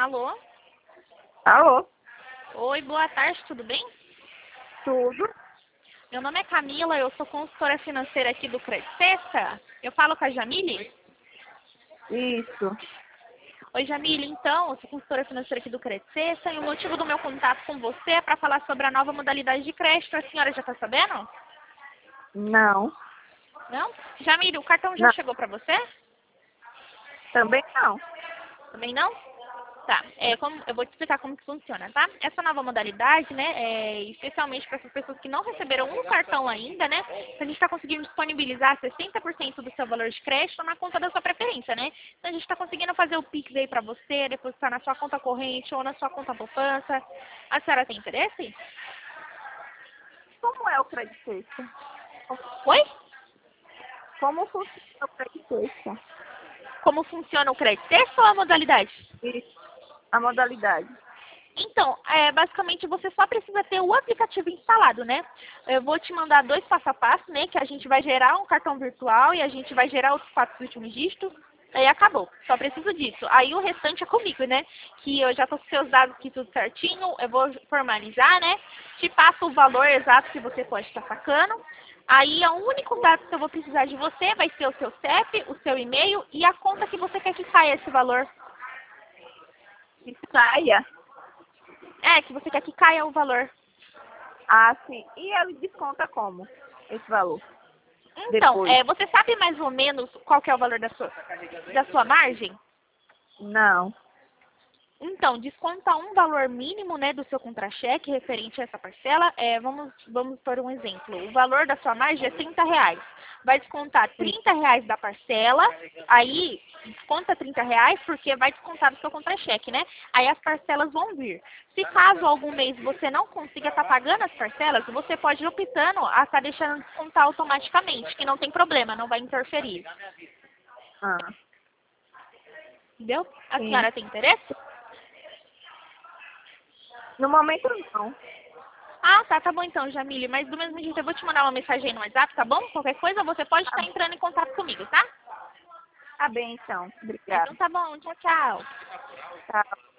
Alô? Alô? Oi, boa tarde, tudo bem? Tudo? Meu nome é Camila, eu sou consultora financeira aqui do Credicessa. Eu falo com a Jamile? Isso. Oi, Jamile, então, eu sou consultora financeira aqui do Credicessa e o motivo do meu contato com você é para falar sobre a nova modalidade de crédito. A senhora já está sabendo? Não. Não? Jamile, o cartão já Não. chegou para você? Também não. Também não? Tá, eu vou te explicar como que funciona, tá? Essa nova modalidade, né, especialmente para essas pessoas que não receberam um cartão ainda, né, a gente está conseguindo disponibilizar 60% do seu valor de crédito na conta da sua preferência, né? Então a gente está conseguindo fazer o Pix aí para você, depositar na sua conta corrente ou na sua conta poupança. A senhora tem interesse? Como é o Credicessa? Oi? Como funciona o Credicessa? Como funciona o crédito? Essa ou a modalidade? Isso. A modalidade. Então, basicamente você só precisa ter o aplicativo instalado, né? Eu vou te mandar 2 passo a passo, né? Que a gente vai gerar um cartão virtual e a gente vai gerar os 4 últimos dígitos. Aí acabou. Só preciso disso. Aí o restante é comigo, né? Que eu já tô com seus dados aqui tudo certinho. Eu vou formalizar, né? Te passo o valor exato que você pode estar sacando. Aí o único dado que eu vou precisar de você vai ser o seu CEP, o seu e-mail e a conta que você quer que caia esse valor. Que saia? Que você quer que caia o valor. Ah, sim. E ele desconta como? Esse valor? Então, Depois? você sabe mais ou menos qual que é o valor da sua margem? Não. Então, desconta um valor mínimo, né, do seu contra-cheque referente a essa parcela. Vamos por um exemplo. O valor da sua margem é R$ 30. Vai descontar R$ 30 da parcela, aí desconta R$ 30 porque vai descontar do seu contra-cheque, né? Aí as parcelas vão vir. Se caso algum mês você não consiga estar pagando as parcelas, você pode ir optando a estar deixando descontar automaticamente, que não tem problema, não vai interferir. Ah, Entendeu? A sim. senhora tem interesse? No momento não. Ah, tá bom então, Jamile. Mas do mesmo jeito eu vou te mandar uma mensagem aí no WhatsApp, tá bom? Qualquer coisa você pode estar entrando em contato comigo, tá? Tá bem, então. Então Obrigada. tá bom, tchau, tchau. Tchau.